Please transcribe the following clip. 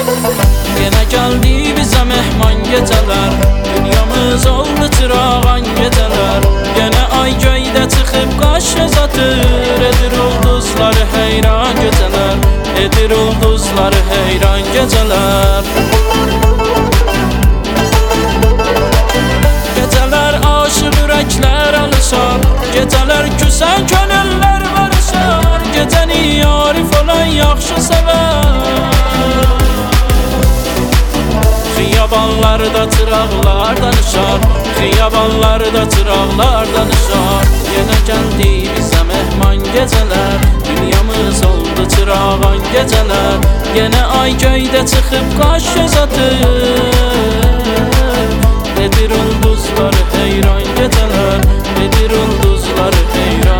Yenə gəldi bizə mehman gecələr, dünyamız oldu çırağan gecələr. Yenə ay göydə çıxıb qaş göz atır, edir ulduzları heyran gecələr, edir ulduzları heyran gecələr. Gecələr aşıq ürəklər alışar, gecələr küsən könüllər barışar. Gecəni yarif olan yaxşı sevər. Xiyabanlarda çıraqlar danışar, xiyabanlarda çıraqlar danışar. Yenə gəldi bizə mehman gecələr, dünyamız oldu çırağan gecələr. Yenə ay göydə çıxıb qaş göz atır, edir ulduzları heyran gecələr, edir ulduzları heyran.